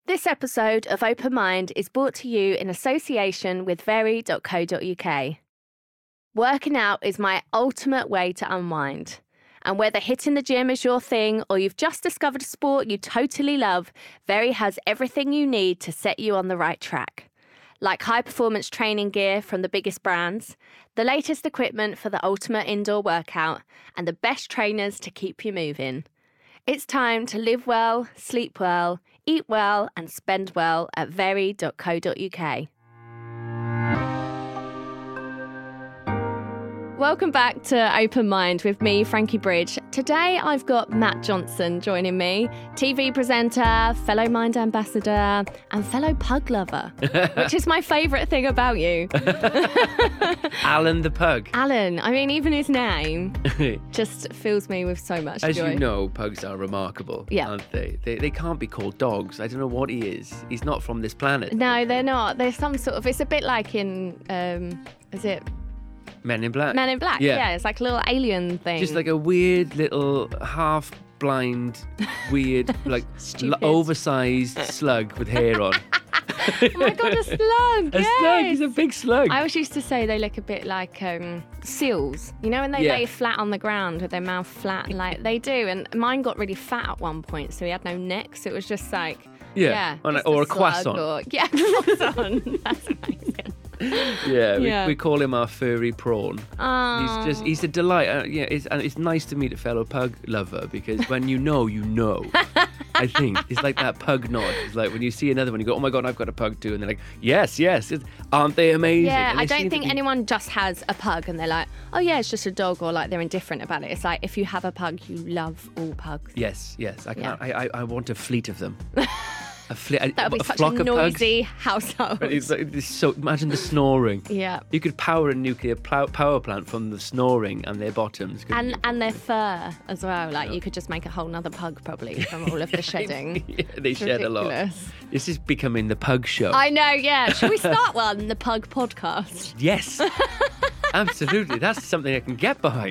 This episode of Open Mind is brought to you in association with very.co.uk. Working out is my ultimate way to unwind. And whether hitting the gym is your thing or you've just discovered a sport you totally love, Very has everything you need to set you on the right track. Like high-performance training gear from the biggest brands, the latest equipment for the ultimate indoor workout, and the best trainers to keep you moving. It's time to live well, sleep well, eat well, and spend well at very.co.uk. Welcome back to Open Mind with me, Frankie Bridge. Today I've got Matt Johnson joining me, TV presenter, fellow Mind ambassador, and fellow pug lover, which is my favourite thing about you. Alan the pug. Alan, I mean, even his name just fills me with so much As joy. you know, pugs are remarkable, aren't they? They can't be called dogs. I don't know what he is. He's not from this planet. No, they're not. There's some sort of, it's a bit like in, is it? Men in Black. Men in Black, yeah. It's like a little alien thing. Just like a weird little half-blind, weird, like oversized slug with hair on. Oh my God, a slug! A slug, he's a big slug. I always used to say they look a bit like seals. You know when they lay flat on the ground with their mouth flat, like they do. And mine got really fat at one point, so he had no neck. So it was just like, or a croissant. A croissant. That's amazing. We call him our furry prawn. Oh. He's a delight. It's nice to meet a fellow pug lover because when you know, you know. I think it's like that pug nod. It's like when you see another one, you go, "Oh my God, I've got a pug too," and they're like, "Yes, aren't they amazing?" Yeah, I don't think anyone just has a pug and they're like, "Oh yeah, it's just a dog," or like they're indifferent about it. It's like if you have a pug, you love all pugs. Yes. I can't. I want a fleet of them. That would be such a noisy household. So imagine the snoring. Yeah. You could power a nuclear power plant from the snoring and their bottoms. And their fur as well. Like you could just make a whole nother pug probably from all of the shedding. They shed a lot. This is becoming the pug show. I know, yeah. Should we start one? The pug podcast? Yes. Absolutely. That's something I can get behind.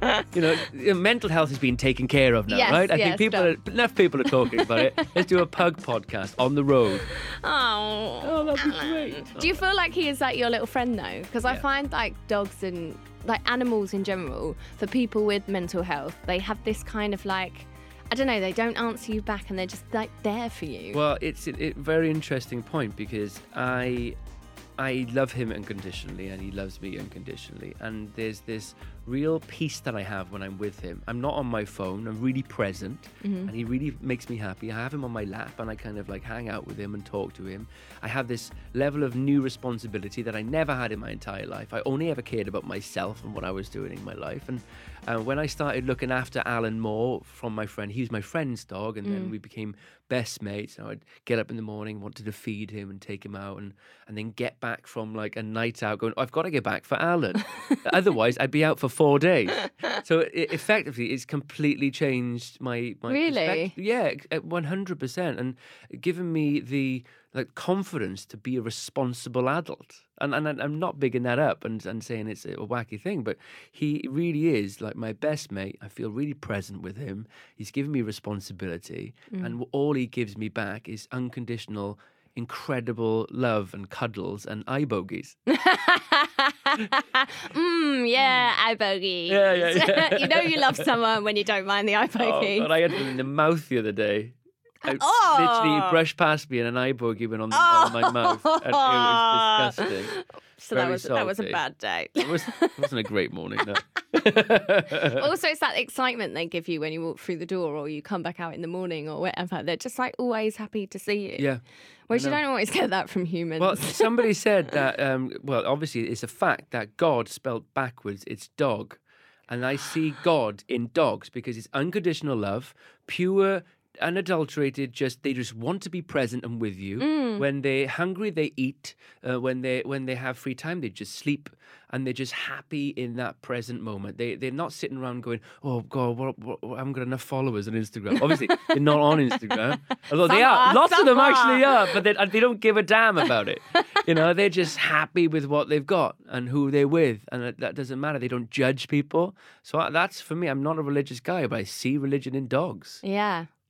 Mental health is being taken care of now, right? I think enough people are talking about it. Let's do a pug podcast on the road. Oh, that'd be great. Do you feel like he is like your little friend though? Because I find like dogs and like animals in general, for people with mental health, they have this kind of like, I don't know, they don't answer you back and they're just like there for you. Well, it's a very interesting point because I love him unconditionally and he loves me unconditionally. And there's this real peace that I have when I'm with him. I'm not on my phone. I'm really present and he really makes me happy. I have him on my lap and I kind of like hang out with him and talk to him. I have this level of new responsibility that I never had in my entire life. I only ever cared about myself and what I was doing in my life. And when I started looking after Alan more from my friend, he was my friend's dog, and then we became best mates. And I'd get up in the morning, wanted to feed him and take him out, and then get back from like a night out going, I've got to get back for Alan. Otherwise, I'd be out for 4 days. So effectively, it's completely changed my Really? Yeah, 100%. And given me the confidence to be a responsible adult. And I'm not bigging that up and saying it's a wacky thing, but he really is like my best mate. I feel really present with him. He's given me responsibility, and all he gives me back is unconditional, incredible love and cuddles and eye bogies. Eye bogies. Yeah. You know you love someone when you don't mind the eye bogies. Oh, God, I had one in the mouth the other day. Literally, he brushed past me and an eye bogey went on my mouth. And it was disgusting. So that was a bad day. It wasn't a great morning, no. Also, it's that excitement they give you when you walk through the door or you come back out in the morning or whatever. They're just like always happy to see you. Yeah. Whereas you don't always get that from humans. Well, somebody said that, obviously it's a fact that God spelled backwards, it's dog. And I see God in dogs because it's unconditional love, pure, unadulterated, they just want to be present and with you. When they're hungry, they eat. When they have free time, they just sleep, and they're just happy in that present moment. They're not sitting around going, "Oh God, I haven't got enough followers on Instagram." Obviously, they're not on Instagram. Although they are. Lots of them actually are, but they don't give a damn about it. They're just happy with what they've got and who they're with, and that doesn't matter. They don't judge people. So that's for me. I'm not a religious guy, but I see religion in dogs. Yeah.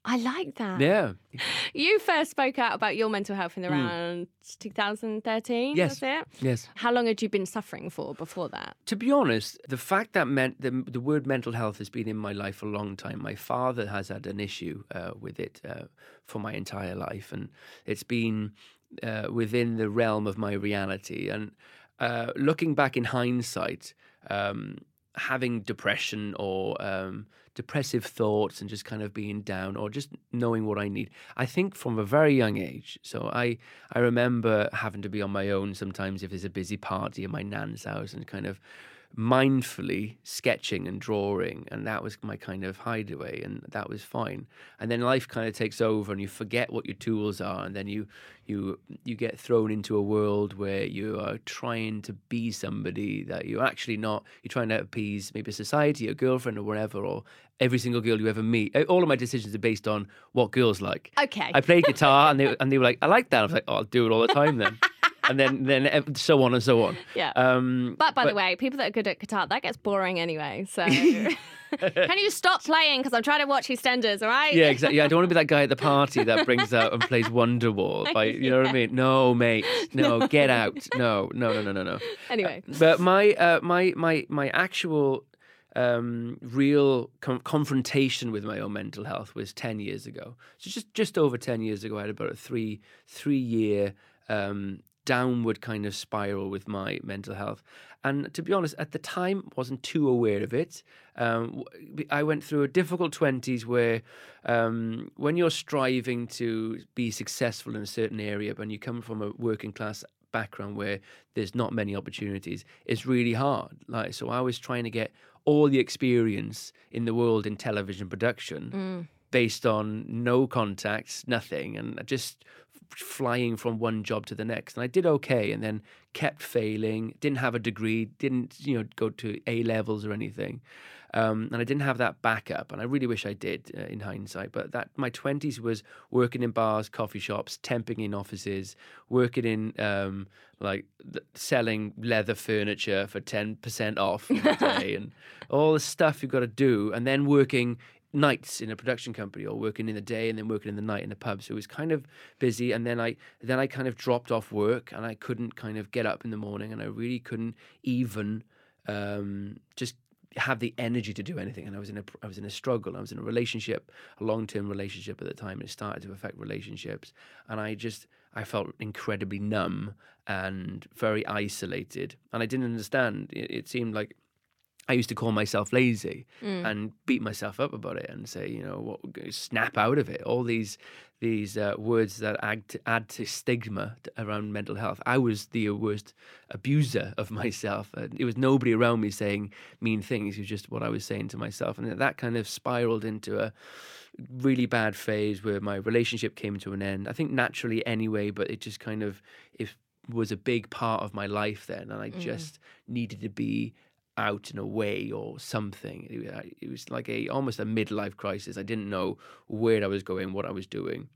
I like that. Yeah. You first spoke out about your mental health in around 2013, Yes. was it? Yes. How long had you been suffering for before that? To be honest, the fact that the word mental health has been in my life for a long time. My father has had an issue with it for my entire life, and it's been within the realm of my reality. And looking back in hindsight, having depression or depressive thoughts and just kind of being down or just knowing what I need, I think from a very young age. So I remember having to be on my own sometimes if there's a busy party at my nan's house and kind of mindfully sketching and drawing, and that was my kind of hideaway, and that was fine. And then life kind of takes over and you forget what your tools are, and then you get thrown into a world where you are trying to be somebody that you're actually not. You're trying to appease maybe society, a girlfriend or whatever, or every single girl you ever meet. All of my decisions are based on what girls like. Okay. I played guitar and they were like, I like that. I was like, oh, I'll do it all the time then. And then so on and so on. Yeah. But by the way, people that are good at guitar, that gets boring anyway. So can you stop playing? Because I'm trying to watch EastEnders, all right? Yeah, exactly. I don't want to be that guy at the party that brings out and plays Wonderwall. You know what I mean? No, mate. No, get out. No. Anyway. But my actual real confrontation with my own mental health was 10 years ago. So just over 10 years ago, I had about a three-year downward kind of spiral with my mental health. And to be honest, at the time, wasn't too aware of it. I went through a difficult 20s where when you're striving to be successful in a certain area, when you come from a working class background where there's not many opportunities, it's really hard. So I was trying to get all the experience in the world in television production based on no contacts, nothing, and just flying from one job to the next. And I did okay, and then kept failing, didn't have a degree, didn't go to A levels or anything. And I didn't have that backup, and I really wish I did in hindsight. But that my 20s was working in bars, coffee shops, temping in offices, working in selling leather furniture for 10% off in a day, and all the stuff you've got to do, and then working nights in a production company, or working in the day and then working in the night in the pub. So it was kind of busy, and then I kind of dropped off work, and I couldn't kind of get up in the morning, and I really couldn't even just have the energy to do anything. And I was in a struggle. I was in a relationship, a long-term relationship at the time, and it started to affect relationships. And I felt incredibly numb and very isolated, and I didn't understand. It seemed like I used to call myself lazy and beat myself up about it and say, snap out of it. All these words that add to stigma around mental health. I was the worst abuser of myself. It was nobody around me saying mean things. It was just what I was saying to myself. And that kind of spiraled into a really bad phase where my relationship came to an end. I think naturally anyway, but it just kind of was a big part of my life then. And I just needed to be out and away or something. It was like almost a midlife crisis. I didn't know where I was going, what I was doing.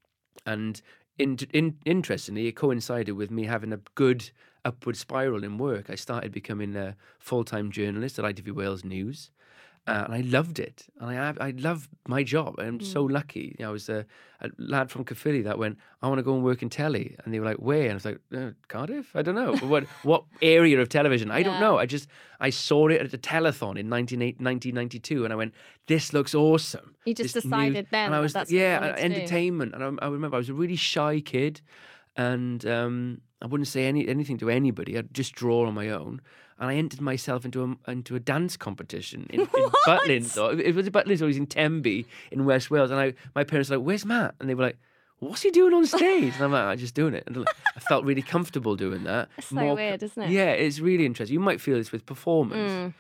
And interestingly, it coincided with me having a good upward spiral in work. I started becoming a full-time journalist at ITV Wales News. And I loved it. And I love my job. I'm so lucky. I was a lad from Caerphilly that went, I want to go and work in telly. And they were like, where? And I was like, Cardiff? I don't know. What area of television? I don't know. I saw it at a telethon in 1992. And I went, this looks awesome. You just decided then. And I was, that's entertainment. And I remember I was a really shy kid. And I wouldn't say anything to anybody. I'd just draw on my own. And I entered myself into a dance competition in Butlins. It was Butlins, or it was in Tenby in West Wales. And my parents were like, where's Matt? And they were like, what's he doing on stage? And I'm like, I'm just doing it. And I felt really comfortable doing that. It's so weird, isn't it? Yeah, it's really interesting. You might feel this with performance.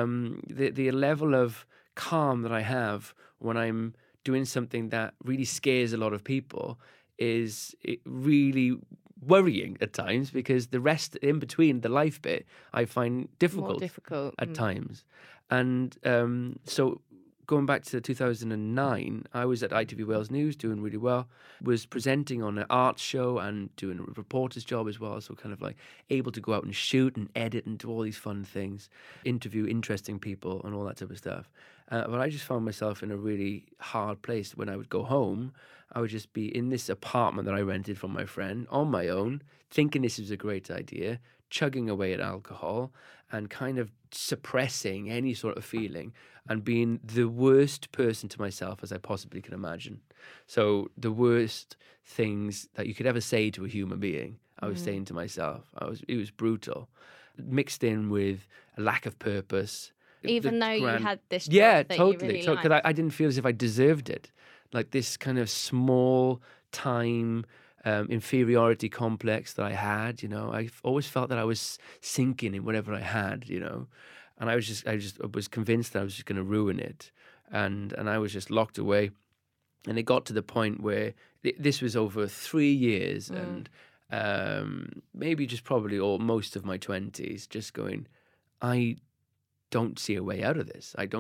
The level of calm that I have when I'm doing something that really scares a lot of people is really worrying at times, because the rest in between, the life bit, I find difficult at times. And so going back to 2009, I was at ITV Wales News doing really well, was presenting on an arts show and doing a reporter's job as well, so kind of like able to go out and shoot and edit and do all these fun things, interview interesting people and all that type of stuff. But I just found myself in a really hard place. When I would go home, I would just be in this apartment that I rented from my friend on my own, thinking this was a great idea, chugging away at alcohol and kind of suppressing any sort of feeling and being the worst person to myself as I possibly can imagine. So the worst things that you could ever say to a human being, I was saying to myself. It was brutal, mixed in with a lack of purpose. Even though you had this job yeah, that totally. you really Because liked. I didn't feel as if I deserved it. Like this kind of small time inferiority complex that I had. I always felt that I was sinking in whatever I had. And I was convinced that I was just going to ruin it, and I was just locked away. And it got to the point where this was over 3 years, and maybe just probably most of my 20s, just going, I don't see a way out of this. I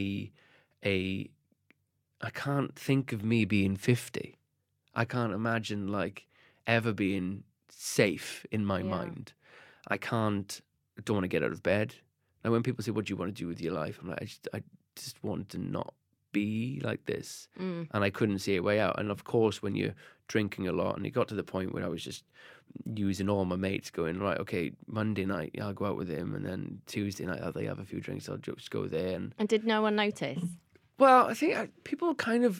can't think of me being 50. I can't imagine ever being safe in my mind. I don't want to get out of bed. And when people say, what do you want to do with your life? I'm like, I just want to not be like this. And I couldn't see a way out. And of course, when you're drinking a lot, and it got to the point where I was just using all my mates, going, right, okay, Monday night I'll go out with him, and then Tuesday night they have a few drinks, I'll just go there. And did no one notice? Well, I think people kind of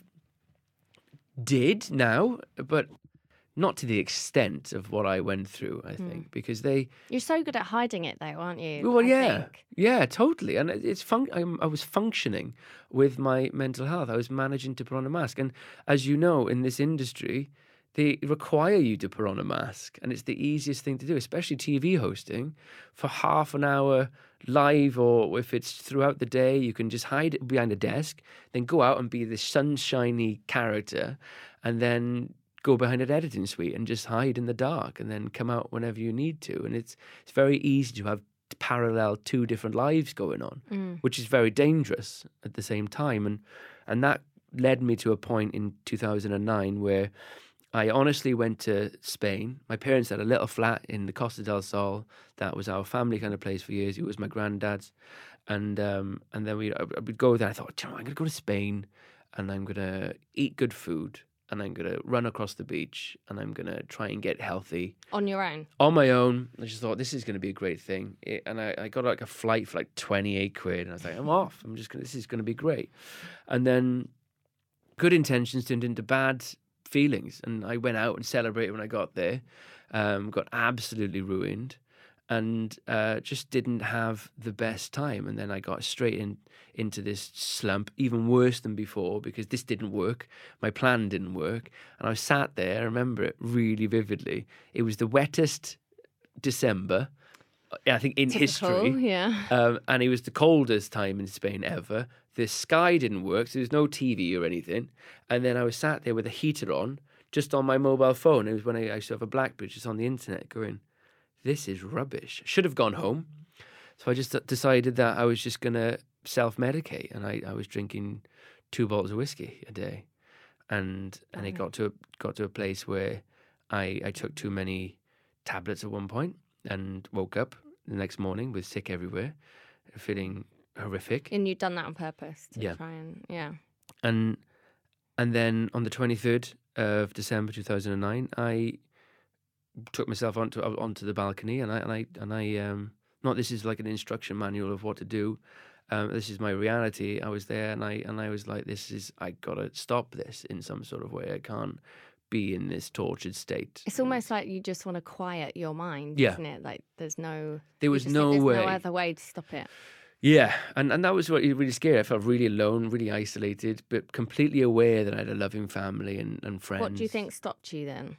did now, but not to the extent of what I went through, I think, because You're so good at hiding it, though, aren't you? Well, I think. yeah, totally. And I was functioning with my mental health. I was managing to put on a mask. And as you know, in this industry, they require you to put on a mask. And it's the easiest thing to do, especially TV hosting. For half an hour live, or if it's throughout the day, you can just hide it behind a desk, then go out and be this sunshiny character, and then go behind an editing suite and just hide in the dark, and then come out whenever you need to. And it's very easy to have parallel 2 different lives going on, which is very dangerous at the same time. And that led me to a point in 2009 where I honestly went to Spain. My parents had a little flat in the Costa del Sol. That was our family kind of place for years. It was my granddad's. And then I would go there. I thought, I'm going to go to Spain, and I'm going to eat good food, and I'm going to run across the beach, and I'm going to try and get healthy. On your own? On my own. I just thought, this is going to be a great thing. And I got a flight for 28 quid, and I was like, I'm off. This is going to be great. And then good intentions turned into bad feelings. And I went out and celebrated when I got there. Got absolutely ruined, and just didn't have the best time. And then I got straight into this slump, even worse than before, because this didn't work. My plan didn't work. And I was sat there, I remember it really vividly. It was the wettest December, I think, in history. Yeah. And it was the coldest time in Spain ever. The sky didn't work, so there was no TV or anything. And then I was sat there with a heater on, just on my mobile phone. It was when I used to have a BlackBerry, just on the internet, going, this is rubbish. Should have gone home. So I just decided that I was just going to self-medicate, and I was drinking 2 bottles of whiskey a day. And it got to a place where I took too many tablets at one point, and woke up the next morning with sick everywhere, feeling horrific. And you'd done that on purpose to Yeah. try and, And then on the 23rd of December 2009, I took myself onto the balcony, and I not this is like an instruction manual of what to do. This is my reality. I was there, and I was like, I gotta stop this in some sort of way. I can't be in this tortured state. It's almost like you just want to quiet your mind, Yeah. isn't it? Like there was no way. other way to stop it. Yeah, and that was what really scary. I felt really alone, really isolated, but completely aware that I had a loving family and friends. What do you think stopped you then?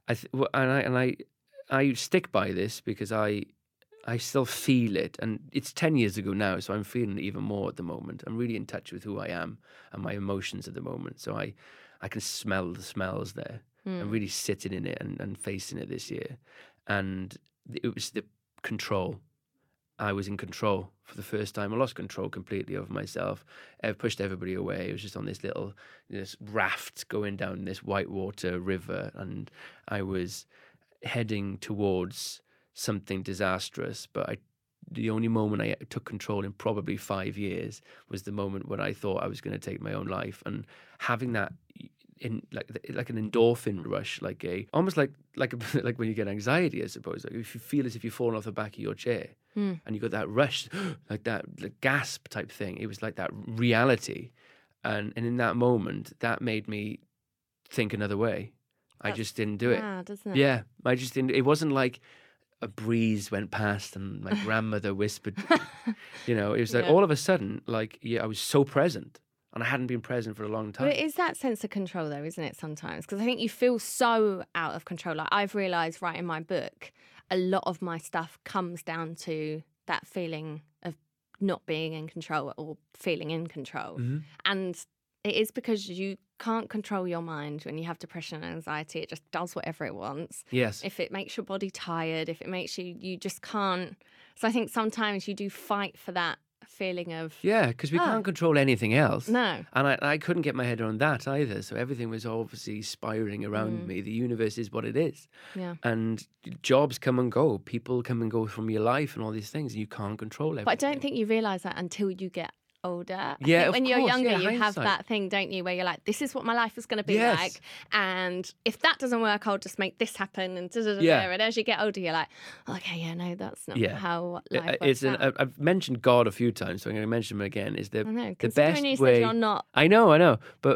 I stick by this because I still feel it, and it's 10 years ago now, so I'm feeling it even more at the moment. I'm really in touch with who I am and my emotions at the moment, so I can smell the smells there. I'm really sitting in it and facing it this year, and it was the control. I was in control for the first time. I lost control completely over myself. I pushed everybody away. It was just on this raft going down this whitewater river, and I was heading towards something disastrous, but I the only moment I took control in probably 5 years was the moment when I thought I was going to take my own life, and having that in like an endorphin rush, almost like like when you get anxiety, I suppose. Like if you feel as if you've fallen off the back of your chair and you got that rush, like that gasp type thing. It was like that reality, and in that moment, that made me think another way. I just didn't do it. Doesn't it? Yeah, I just didn't. It wasn't like a breeze went past and my grandmother whispered. It was like all of a sudden, I was so present. And I hadn't been present for a long time. But it is that sense of control, though, isn't it, sometimes? Because I think you feel so out of control. Like, I've realised writing my book, a lot of my stuff comes down to that feeling of not being in control or feeling in control. Mm-hmm. And it is because you can't control your mind when you have depression and anxiety. It just does whatever it wants. Yes. If it makes your body tired, if it makes you just can't. So I think sometimes you do fight for that feeling of because we can't control anything else. No. And I couldn't get my head around that either. So everything was obviously spiraling around me. The universe is what it is. Yeah. And jobs come and go. People come and go from your life and all these things. And you can't control everything. But I don't think you realise that until you get older. Yeah, when you're younger, you hindsight. have that thing, don't you, where you're like, this is what my life is going to be like, and if that doesn't work, I'll just make this happen, and and as you get older, you're like, okay, no, that's not how life works out. I've mentioned God a few times, so I'm going to mention him again. Is the best you way? Said you're not. I know, but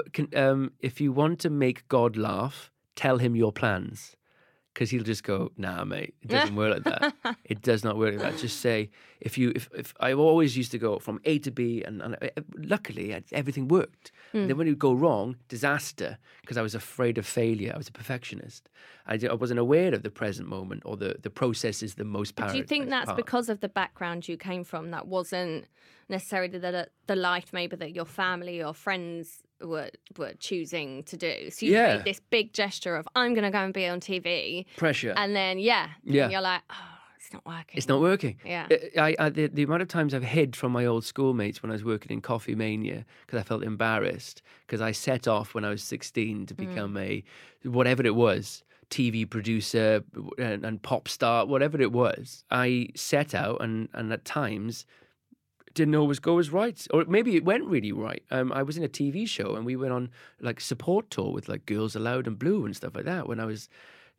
if you want to make God laugh, tell him your plans. Because he'll just go, nah, mate, it doesn't work like that. It does not work like that. Just say, if I always used to go from A to B, and luckily everything worked. And then when it would go wrong, disaster, because I was afraid of failure. I was a perfectionist. I wasn't aware of the present moment or the process is the most powerful. Do you think that's because of the background you came from? That wasn't necessarily the life maybe that your family or friends were choosing to do. So you made this big gesture of, I'm going to go and be on TV. Pressure. And then, and you're like, oh, it's not working. It's not working. Yeah. The amount of times I've hid from my old schoolmates when I was working in Coffee Mania because I felt embarrassed because I set off when I was 16 to become a, whatever it was, TV producer and pop star, whatever it was. I set out and at times didn't always go as right, or maybe it went really right. I was in a TV show and we went on like support tour with like Girls Aloud and Blue and stuff like that when I was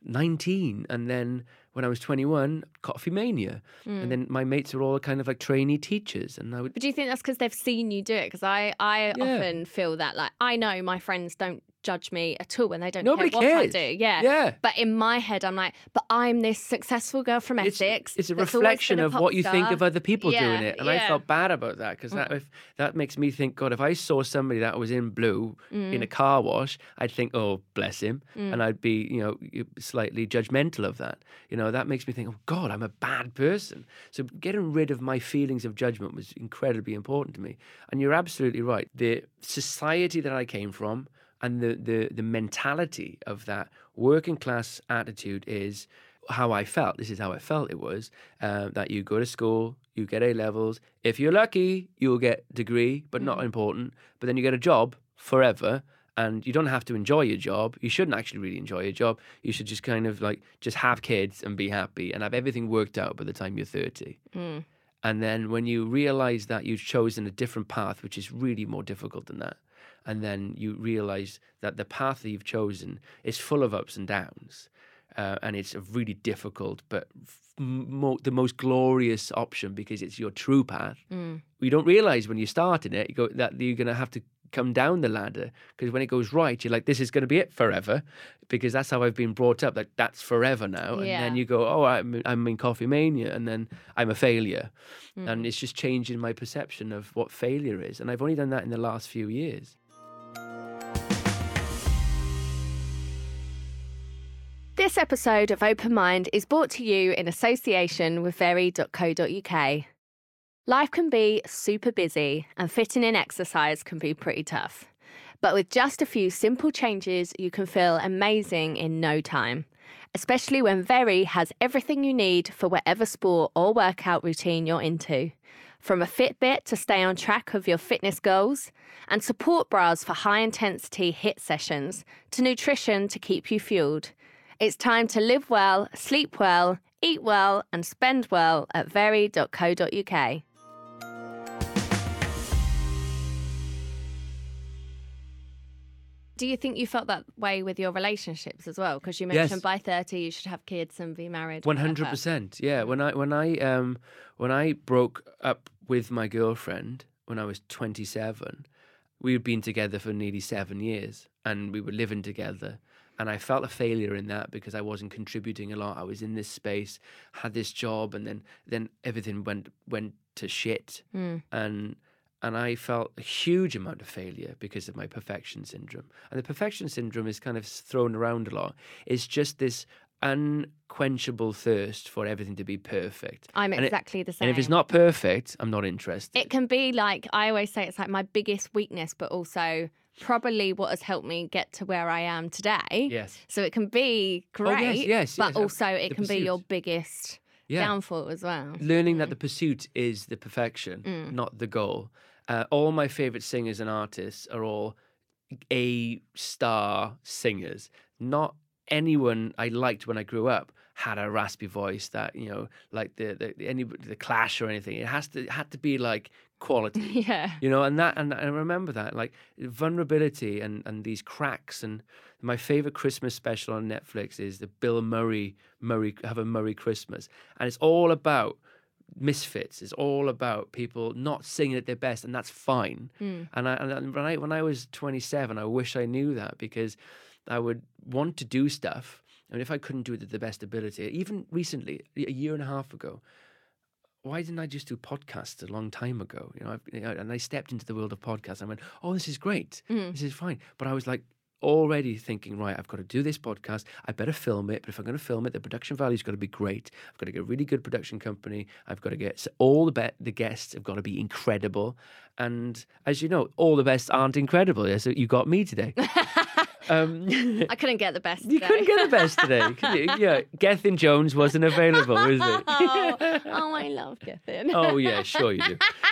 19, and then when I was 21, Coffee Mania, and then my mates are all kind of like trainee teachers, and I would. But do you think that's because they've seen you do it? Because I often feel that, like, I know my friends don't judge me at all when they don't Nobody care what cares. I do. Yeah. But in my head, I'm like, but I'm this successful girl from Essex. It's a reflection of what you think of other people doing it. And I felt bad about that because that makes me think, God, if I saw somebody that was in blue in a car wash, I'd think, oh, bless him. And I'd be, slightly judgmental of that. That makes me think, oh, God, I'm a bad person. So getting rid of my feelings of judgment was incredibly important to me. And you're absolutely right. The society that I came from, and the mentality of that working class attitude is how I felt. This is how I felt it was, that you go to school, you get A levels. If you're lucky, you'll get degree, but not important. But then you get a job forever, and you don't have to enjoy your job. You shouldn't actually really enjoy your job. You should just kind of like just have kids and be happy and have everything worked out by the time you're 30. And then when you realize that you've chosen a different path, which is really more difficult than that, and then you realize that the path that you've chosen is full of ups and downs, and it's a really difficult but the most glorious option because it's your true path. You don't realize when you start in it that you're going to have to come down the ladder, because when it goes right, you're like, this is going to be it forever, because that's how I've been brought up, like that's forever now. And then you go, oh, I'm in Coffee Mania, and then I'm a failure. And it's just changing my perception of what failure is. And I've only done that in the last few years. This episode of Open Mind is brought to you in association with very.co.uk. Life can be super busy and fitting in exercise can be pretty tough. But with just a few simple changes, you can feel amazing in no time, especially when Very has everything you need for whatever sport or workout routine you're into. From a Fitbit to stay on track of your fitness goals, and support bras for high-intensity HIIT sessions, to nutrition to keep you fueled. It's time to live well, sleep well, Eat well and spend well at very.co.uk. Do you think you felt that way with your relationships as well? Because you mentioned by 30 you should have kids and be married. 100%. Yeah. When I broke up with my girlfriend when I was 27, we had been together for nearly 7 years, and we were living together. And I felt a failure in that because I wasn't contributing a lot. I was in this space, had this job, and then everything went to shit. And I felt a huge amount of failure because of my perfection syndrome. And the perfection syndrome is kind of thrown around a lot. It's just this unquenchable thirst for everything to be perfect. I'm exactly the same. And if it's not perfect, I'm not interested. It can be like, I always say it's like my biggest weakness, but also probably what has helped me get to where I am today. Yes. So it can be great, but also it can be your biggest downfall as well. Learning that the pursuit is the perfection, not the goal. All my favorite singers and artists are all A-star singers. Not anyone I liked when I grew up had a raspy voice that, you know, like the Clash or anything. It had to be like quality. Yeah. You know, and I remember that, like vulnerability and these cracks. And my favorite Christmas special on Netflix is the Bill Murray Have a Murray Christmas. And it's all about misfits. It's all about people not singing at their best, and that's fine. And when I was 27, I wish I knew that, because I would want to do stuff, and if I couldn't do it to the best ability, even recently, a year and a half ago, why didn't I just do podcasts a long time ago? You know, and I stepped into the world of podcasts. I went, oh, this is great. This is fine. But I was like, already thinking, right, I've got to do this podcast. I better film it. But if I'm going to film it, the production value's got to be great. I've got to get a really good production company. I've got to get all the guests have got to be incredible. And as you know, all the best aren't incredible. So you got me today. I couldn't get the best today. You couldn't get the best today. Yeah, Gethin Jones wasn't available, was he? Oh, I love Gethin. Oh, yeah, sure you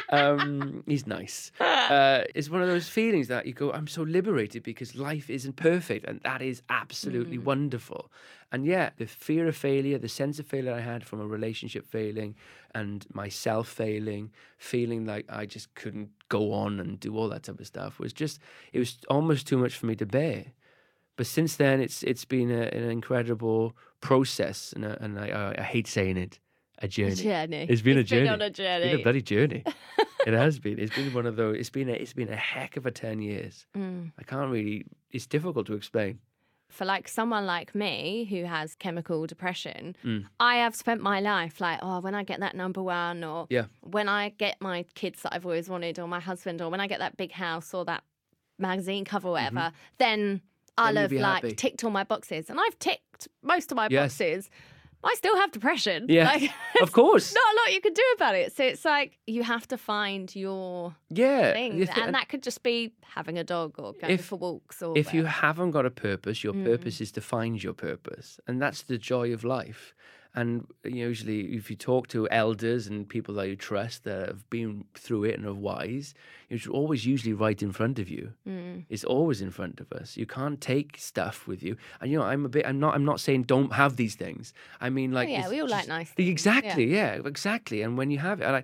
do. He's nice. It's one of those feelings that you go, I'm so liberated because life isn't perfect, and that is absolutely wonderful. And yeah, the fear of failure, the sense of failure I had from a relationship failing and myself failing, feeling like I just couldn't go on and do all that type of stuff it was almost too much for me to bear. But since then, it's been an incredible process, and I hate saying it, a journey. It's been a journey. On a journey. It's been a bloody journey. It has been. It's been one of those. It's been a heck of a 10 years. I can't really. It's difficult to explain. For like someone like me who has chemical depression, I have spent my life like, oh, when I get that number one, or when I get my kids that I've always wanted, or my husband, or when I get that big house or that magazine cover or whatever, then I'll have like ticked all my boxes. And I've ticked most of my boxes. I still have depression. Yeah, like, of course. Not a lot you can do about it. So it's like you have to find your thing. And that could just be having a dog or going for walks. Or if you haven't got a purpose, your purpose is to find your purpose. And that's the joy of life. And usually if you talk to elders and people that you trust that have been through it and are wise, it's always usually right in front of you. It's always in front of us. You can't take stuff with you. And I'm not saying don't have these things. I mean, like, we all like nice things. Exactly. And when you have it,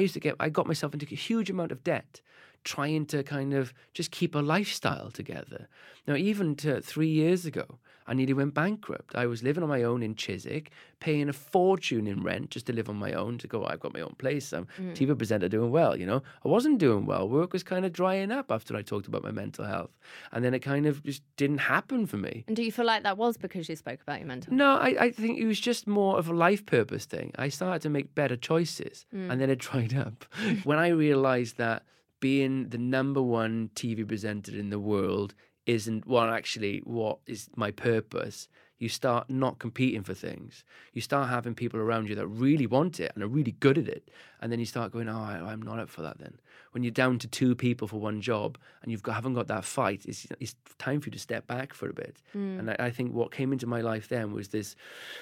I got myself into a huge amount of debt trying to kind of just keep a lifestyle together. Now, even 3 years ago, I nearly went bankrupt. I was living on my own in Chiswick, paying a fortune in rent just to live on my own, to go, I've got my own place. I'm TV presenter doing well, you know. I wasn't doing well. Work was kind of drying up after I talked about my mental health. And then it kind of just didn't happen for me. And do you feel like that was because you spoke about your mental health? No, I think it was just more of a life purpose thing. I started to make better choices, and then it dried up. When I realised that being the number one TV presenter in the world isn't what is my purpose, you start not competing for things. You start having people around you that really want it and are really good at it. And then you start going, oh, I'm not up for that then. When you're down to 2 people for one job and haven't got that fight, it's time for you to step back for a bit. And I think what came into my life then was this,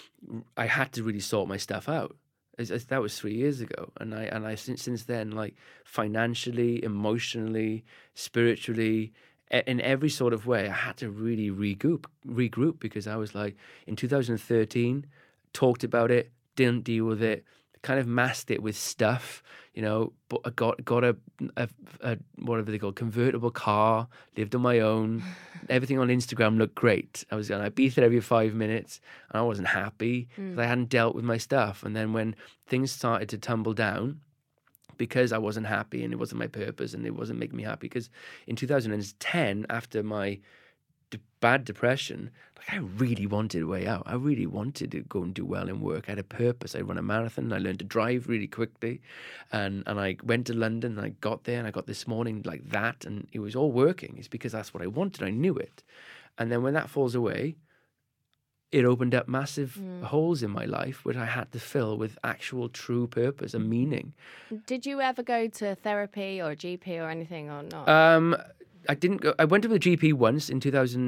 I had to really sort my stuff out. That was 3 years ago. And I since then, like financially, emotionally, spiritually, in every sort of way, I had to really regroup because I was like, in 2013, talked about it, didn't deal with it, kind of masked it with stuff, but I got a whatever they call convertible car, lived on my own. Everything on Instagram looked great. I was going Ibiza every 5 minutes, and I wasn't happy because I hadn't dealt with my stuff. And then when things started to tumble down, because I wasn't happy and it wasn't my purpose and it wasn't making me happy, because in 2010, after my bad depression, I really wanted a way out. I really wanted to go and do well in work. I had a purpose. I run a marathon. I learned to drive really quickly, and I went to London, and I got there, and I got this morning like that, and it was all working. It's because that's what I wanted. I knew it. And then when that falls away, it opened up massive holes in my life, which I had to fill with actual true purpose and meaning. Did you ever go to therapy or GP or anything, or not? I didn't go. I went to the GP once in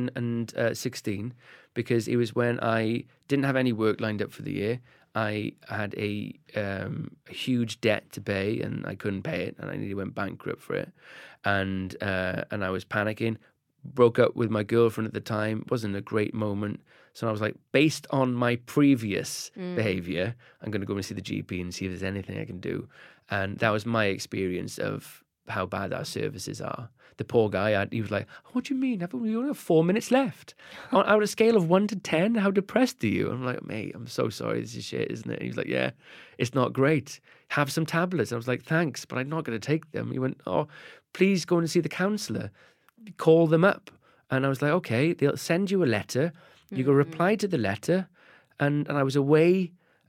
2016 because it was when I didn't have any work lined up for the year. I had a huge debt to pay, and I couldn't pay it, and I nearly went bankrupt for it. And I was panicking. Broke up with my girlfriend at the time. Wasn't a great moment. So I was like, based on my previous behavior, I'm going to go and see the GP and see if there's anything I can do. And that was my experience of how bad our services are. The poor guy, he was like, what do you mean? We only have 4 minutes left. On a scale of 1 to 10, how depressed are you? I'm like, mate, I'm so sorry. This is shit, isn't it? And he was like, yeah, it's not great. Have some tablets. I was like, thanks, but I'm not going to take them. He went, oh, please go and see the counsellor. Call them up. And I was like, okay, they'll send you a letter. You go reply to the letter. And I was away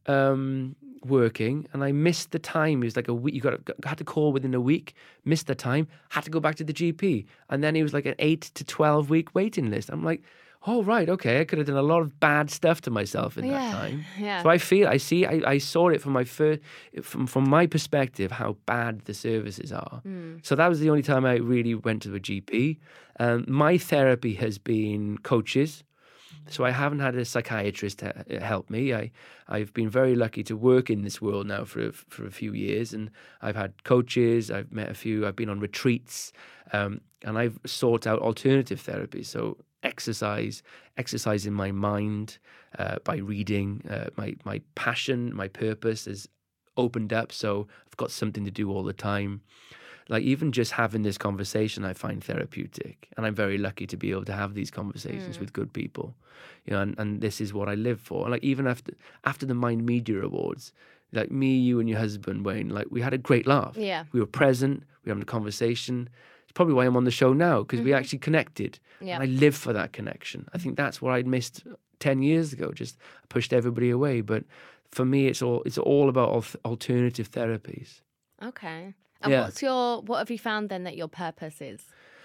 working, and I missed the time. It was like a week. Had to call within a week. Missed the time. Had to go back to the GP, and then it was like an 8 to 12 week waiting list. I'm like, oh right, okay. I could have done a lot of bad stuff to myself in that time. Yeah. So I saw it from my perspective how bad the services are. So that was the only time I really went to a GP. My therapy has been coaches. So I haven't had a psychiatrist to help me. I've been very lucky to work in this world now for a few years, and I've had coaches. I've met a few. I've been on retreats, and I've sought out alternative therapy. So exercising my mind by reading. My passion, my purpose has opened up. So I've got something to do all the time. Like even just having this conversation, I find therapeutic, and I'm very lucky to be able to have these conversations with good people, and this is what I live for. Like even after the Mind Media Awards, like me, you, and your husband Wayne, like we had a great laugh. Yeah, we were present. We were having a conversation. It's probably why I'm on the show now, because we actually connected. Yeah, and I live for that connection. I think that's what I'd missed 10 years ago. Just pushed everybody away. But for me, it's all about alternative therapies. Okay. And what have you found then that your purpose is?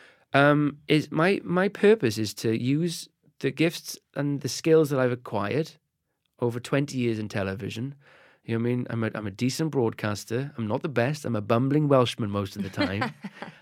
Is my purpose is to use the gifts and the skills that I've acquired over 20 years in television. You know what I mean? I'm a decent broadcaster. I'm not the best. I'm a bumbling Welshman most of the time.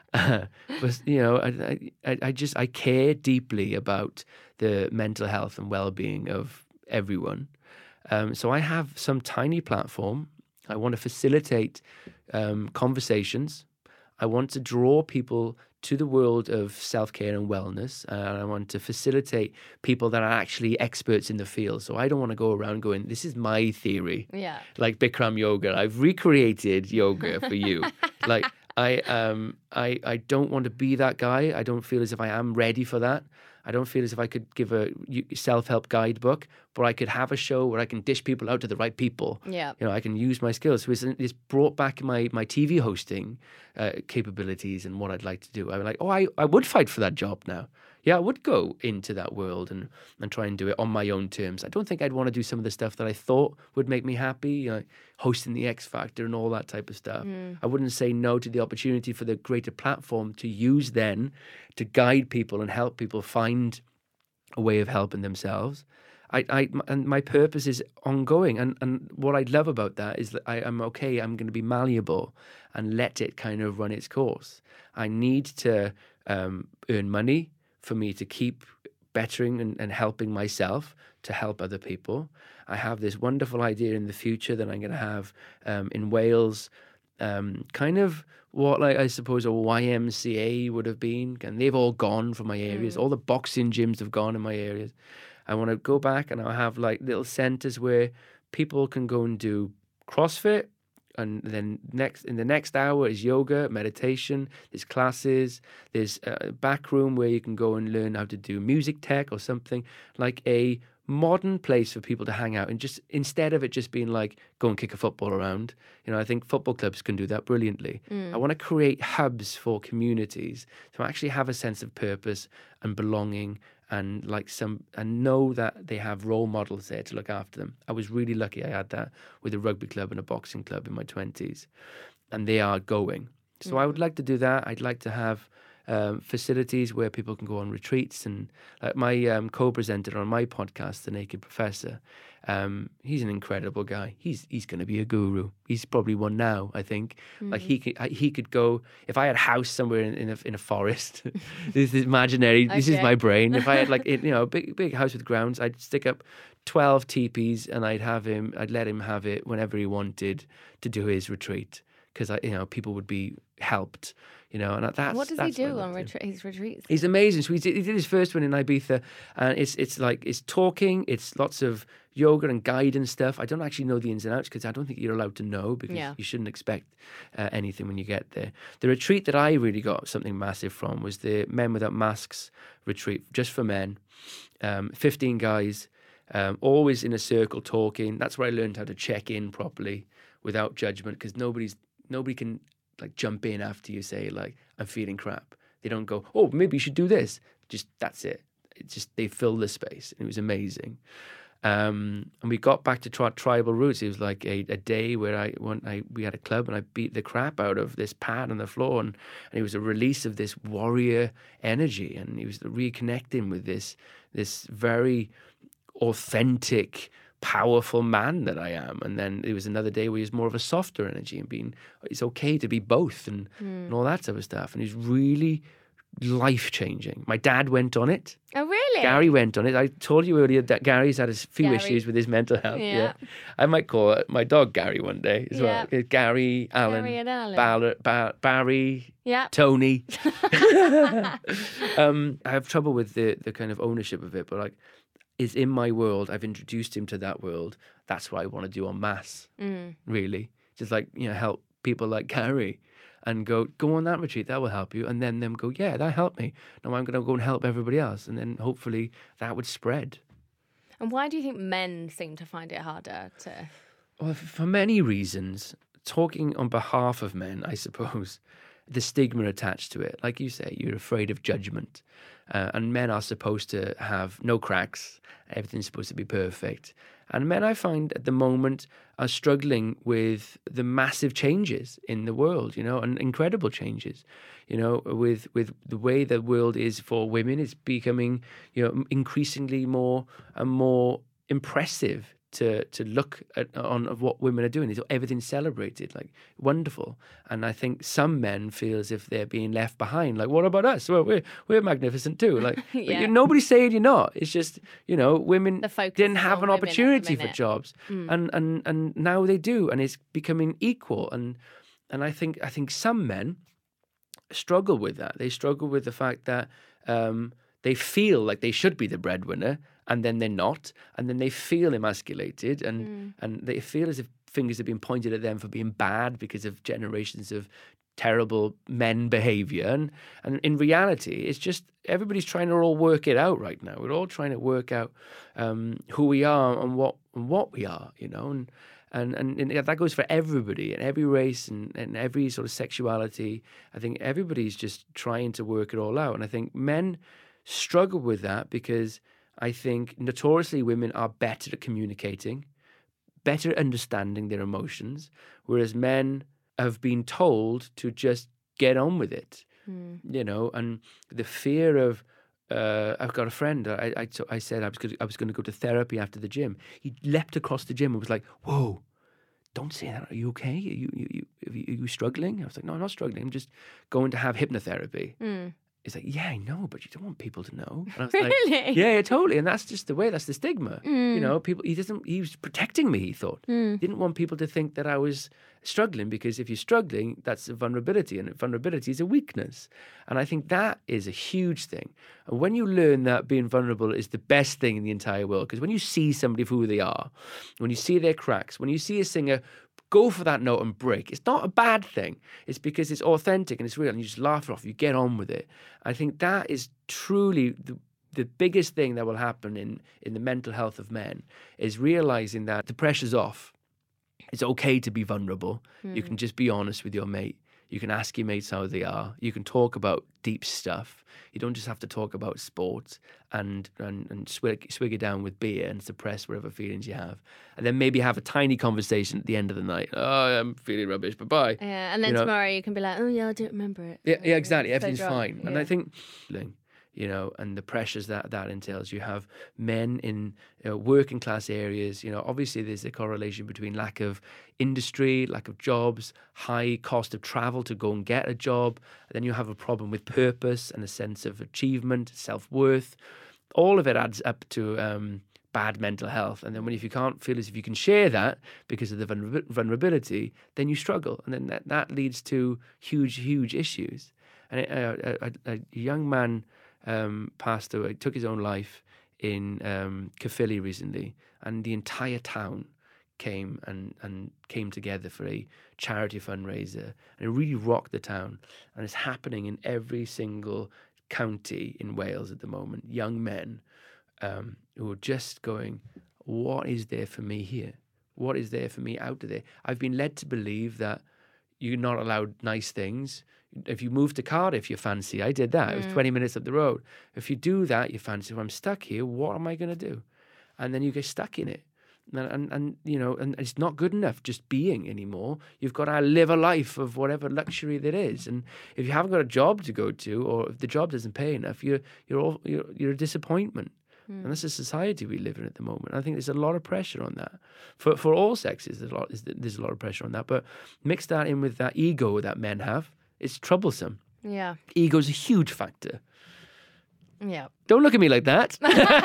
But I care deeply about the mental health and well-being of everyone. So I have some tiny platform. I want to facilitate conversations. I want to draw people to the world of self-care and wellness. I want to facilitate people that are actually experts in the field. So I don't want to go around going, this is my theory. Yeah. Like Bikram yoga. I've recreated yoga for you. Like I don't want to be that guy. I don't feel as if I am ready for that. I don't feel as if I could give a self-help guidebook, but I could have a show where I can dish people out to the right people. Yeah. I can use my skills. So it's brought back my TV hosting capabilities and what I'd like to do. I'm like, I would fight for that job now. Yeah, I would go into that world and try and do it on my own terms. I don't think I'd want to do some of the stuff that I thought would make me happy, hosting the X Factor and all that type of stuff. I wouldn't say no to the opportunity for the greater platform to use then to guide people and help people find a way of helping themselves. And my purpose is ongoing. And what I love about that is that I'm going to be malleable and let it kind of run its course. I need to earn money for me to keep bettering and helping myself to help other people. I have this wonderful idea in the future that I'm going to have in Wales, kind of what I suppose a YMCA would have been, and they've all gone from my areas. All the boxing gyms have gone in my areas. I want to go back and I'll have like little centres where people can go and do CrossFit, and then in the next hour is yoga, meditation. There's classes. There's a back room where you can go and learn how to do music tech or something, like a modern place for people to hang out, and just instead of it just being like go and kick a football around. I think football clubs can do that brilliantly. I want to create hubs for communities to actually have a sense of purpose and belonging, and and know that they have role models there to look after them. I was really lucky I had that with a rugby club and a boxing club in my 20s, and they are going. So I would like to do that. I'd like to have facilities where people can go on retreats, and my co-presenter on my podcast, The Naked Professor, he's an incredible guy. He's going to be a guru. He's probably one now, I think. Like he could go, if I had a house somewhere in a forest. This is imaginary. Okay. This is my brain. If I had a big house with grounds, I'd stick up 12 teepees, and I'd let him have it whenever he wanted to do his retreat, because people would be helped. And what does he do on his retreats? He's amazing. So he did his first one in Ibiza, and it's talking, it's lots of yoga and guidance stuff. I don't actually know the ins and outs because I don't think you're allowed to know, because you shouldn't expect anything when you get there. The retreat that I really got something massive from was the Men Without Masks retreat, just for men. 15 guys, always in a circle talking. That's where I learned how to check in properly without judgment, because nobody can jump in after you say I'm feeling crap. They don't go, oh, maybe you should do this. Just that's it. It's just they fill the space, and it was amazing. And we got back to tribal roots. It was like a day where we had a club, and I beat the crap out of this pad on the floor, and it was a release of this warrior energy, and he was reconnecting with this very authentic, powerful man that I am. And then it was another day where he was more of a softer energy, and it's okay to be both, and all that type of stuff. And it's really life-changing. My dad went on it. Oh, really? Gary went on it. I told you earlier that Gary's had a few issues with his mental health. Yeah. I might call my dog Gary one day as well. Gary, Alan, Barry, Tony. I have trouble with the kind of ownership of it, but is in my world. I've introduced him to that world. That's what I want to do en masse, really. Just help people like Gary, and go on that retreat. That will help you. And then them go, yeah, that helped me. Now I'm going to go and help everybody else. And then hopefully that would spread. And why do you think men seem to find it harder to... Well, for many reasons. Talking on behalf of men, I suppose, the stigma attached to it. Like you say, you're afraid of judgment. And men are supposed to have no cracks. Everything's supposed to be perfect. And men, I find, at the moment, are struggling with the massive changes in the world, and incredible changes, with the way the world is for women. It's becoming, increasingly more and more impressive to look at what women are doing. Everything's celebrated, wonderful. And I think some men feel as if they're being left behind. What about us? Well, we're magnificent too. Nobody's saying you're not. It's just women didn't have an opportunity for jobs, and now they do, and it's becoming equal. And I think some men struggle with that. They struggle with the fact that they feel like they should be the breadwinner, and then they're not, and then they feel emasculated, and they feel as if fingers have been pointed at them for being bad because of generations of terrible men behavior. And in reality, it's just everybody's trying to all work it out right now. We're all trying to work out who we are and what we are, and that goes for everybody and every race and every sort of sexuality. I think everybody's just trying to work it all out, and I think men struggle with that because I think notoriously women are better at communicating, better at understanding their emotions, whereas men have been told to just get on with it, and the fear of, I've got a friend, I said I was going to go to therapy after the gym. He leapt across the gym and was like, whoa, don't say that. Are you okay? Are you struggling? I was like, no, I'm not struggling. I'm just going to have hypnotherapy. He's like, yeah, I know, but you don't want people to know. And I was Really? like, yeah, totally. And that's just the way, that's the stigma. You know, people, he was protecting me, he thought. He didn't want people to think that I was struggling, because if you're struggling, that's a vulnerability, and vulnerability is a weakness. And I think that is a huge thing. And when you learn that being vulnerable is the best thing in the entire world, because when you see somebody for who they are, when you see their cracks, when you see a singer go for that note and break, it's not a bad thing. It's because it's authentic and it's real, and you just laugh it off, you get on with it. I think that is truly the biggest thing that will happen in the mental health of men, is realizing that the pressure's off. It's okay to be vulnerable. You can just be honest with your mate. You can ask your mates how they are. You can talk about deep stuff. You don't just have to talk about sports and swig it down with beer and suppress whatever feelings you have. And then maybe have a tiny conversation at the end of the night. Oh, I'm feeling rubbish, bye-bye. Yeah, and then tomorrow you can be like, oh yeah, I don't remember it. Yeah, exactly. Everything's so fine. Yeah. And I think, you know, and the pressures that entails. You have men in working class areas. You know, obviously there's a correlation between lack of industry, lack of jobs, high cost of travel to go and get a job. And then you have a problem with purpose and a sense of achievement, self-worth. All of it adds up to bad mental health. And then if you can't feel as if you can share that because of the vulnerability, then you struggle. And then that leads to huge issues. And a young man passed away, took his own life in Caerphilly recently, and the entire town came together for a charity fundraiser, and it really rocked the town. And it's happening in every single county in Wales at the moment. Young men who are just going, what is there for me here? What is there for me out of there? I've been led to believe that you're not allowed nice things. If you move to Cardiff, you fancy. I did that. It was 20 minutes up the road. If you do that, you fancy, well, I'm stuck here. What am I going to do? And then you get stuck in it. And you know, and it's not good enough just being anymore. You've got to live a life of whatever luxury that is. And if you haven't got a job to go to, or if the job doesn't pay enough, you're a disappointment. And that's the society we live in at the moment. I think there's a lot of pressure on that for all sexes. There's a lot of pressure on that. But mix that in with that ego that men have, it's troublesome. Yeah. Ego's a huge factor. Yeah. Don't look at me like that.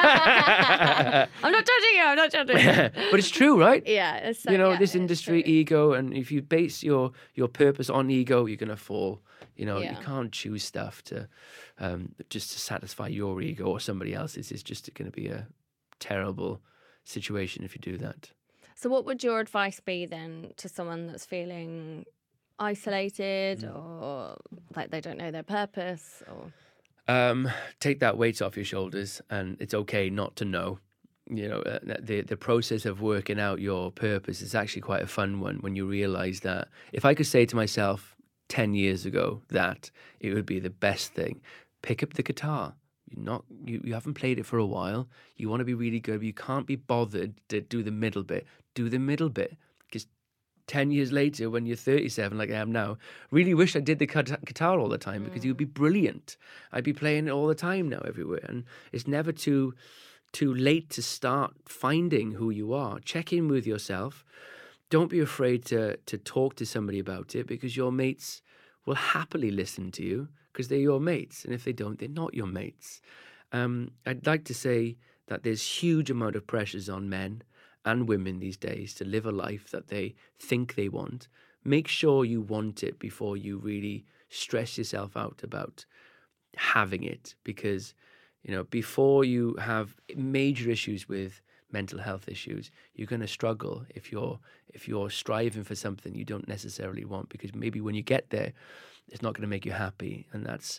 I'm not judging you. But it's true, right? Yeah. It's so, you know, yeah, this industry, ego, and if you base your purpose on ego, you're going to fall. You know, you can't choose stuff to just to satisfy your ego or somebody else's. It's just going to be a terrible situation if you do that. So what would your advice be then to someone that's feeling isolated or like they don't know their purpose? Or take that weight off your shoulders, and it's okay not to know. You know, the process of working out your purpose is actually quite a fun one when you realize that if I could say to myself 10 years ago that it would be the best thing, pick up the guitar. You haven't played it for a while. You want to be really good, but you can't be bothered to do the middle bit. Do the middle bit. Because 10 years later, when you're 37, like I am now, really wish I did the guitar all the time, because it would be brilliant. I'd be playing it all the time now everywhere. And it's never too late to start finding who you are. Check in with yourself. Don't be afraid to talk to somebody about it, because your mates will happily listen to you because they're your mates. And if they don't, they're not your mates. I'd like to say that there's huge amount of pressures on men and women these days to live a life that they think they want. Make sure you want it before you really stress yourself out about having it, because, you know, before you have major issues with mental health issues, you're going to struggle if you're striving for something you don't necessarily want, because maybe when you get there, it's not going to make you happy, and that's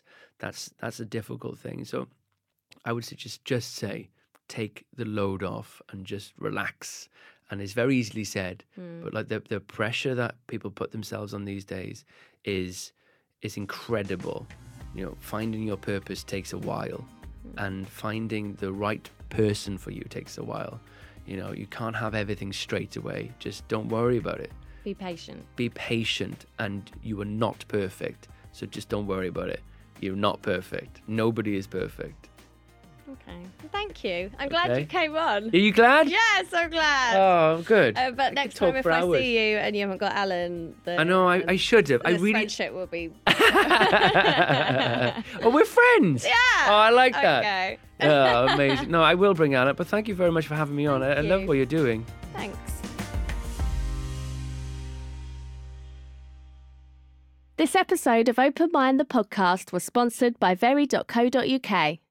a difficult thing. So I would just say, take the load off and just relax. And it's very easily said, but like the pressure that people put themselves on these days is incredible. You know, finding your purpose takes a while, and finding the right person for you takes a while. You know, you can't have everything straight away. Just don't worry about it. be patient. Be patient, and you are not perfect. So just don't worry about it. You're not perfect. Nobody is perfect. Okay. Thank you. I'm glad you came on. Are you glad? Yes, I'm glad. Oh, good. But next time if I see you and you haven't got Alan, then I know, I should have. This friendship will be... Oh, we're friends. Yeah. Oh, I like that. Okay. Oh, amazing. No, I will bring Alan, but thank you very much for having me on. I love what you're doing. Thanks. This episode of Open Mind the podcast was sponsored by very.co.uk.